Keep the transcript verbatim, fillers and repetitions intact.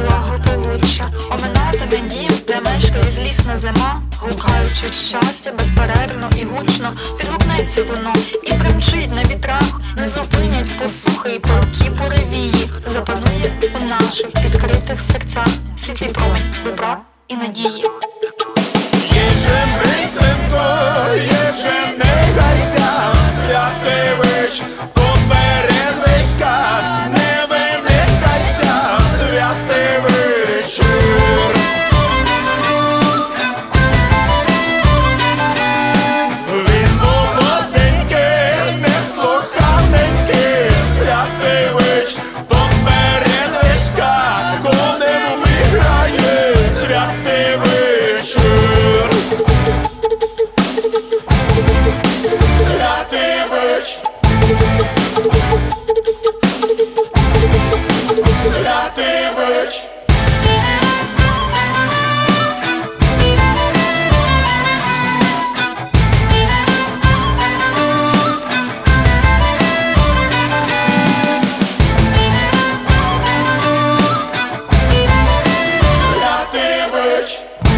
благополуччя. Оминатиме дім, де мешкає злісна зима, гукаючи щастя безперервно і гучно, відгукнеться воно і примчить на вітрах, не зупинять посухи і палкі буревії, запанує у наших відкритих серцях світлий промень добра і надії. Єжений синко, єже не гайся, святивич, поперед війська, не виникайся, святий вечір. Він молоденький, неслуханенький, святивич, поперед війська, конем виграє, святий вечір. Святивич, Святивич. Святивич.